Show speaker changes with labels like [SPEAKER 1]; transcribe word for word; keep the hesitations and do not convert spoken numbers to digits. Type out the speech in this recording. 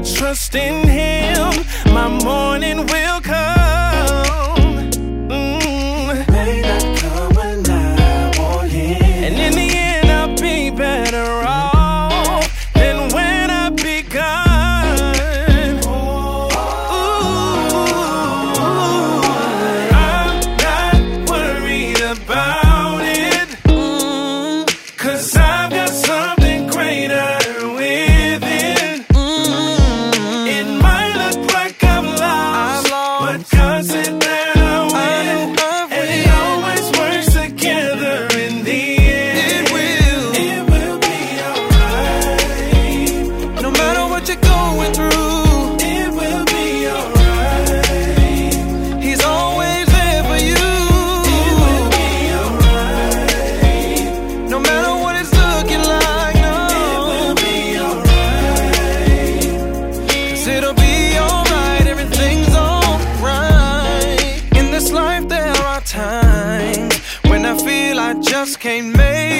[SPEAKER 1] trust in Him, my morning will come. Mm. May not come when I want Him, and in the end I'll be better off than when I begun. Ooh, I'm not worried about it, mm, 'cause I've got something greater within. Mm, it might look like I've lost, but God said that I win, and it always works together in the end. It will, it will be alright. No matter what you're going through, it will be alright. He's always there for you. It will be alright. No matter what it's looking like, no, it will be alright. 'Cause it'll be alright, everything's alright. In this life there are times when I feel I just can't make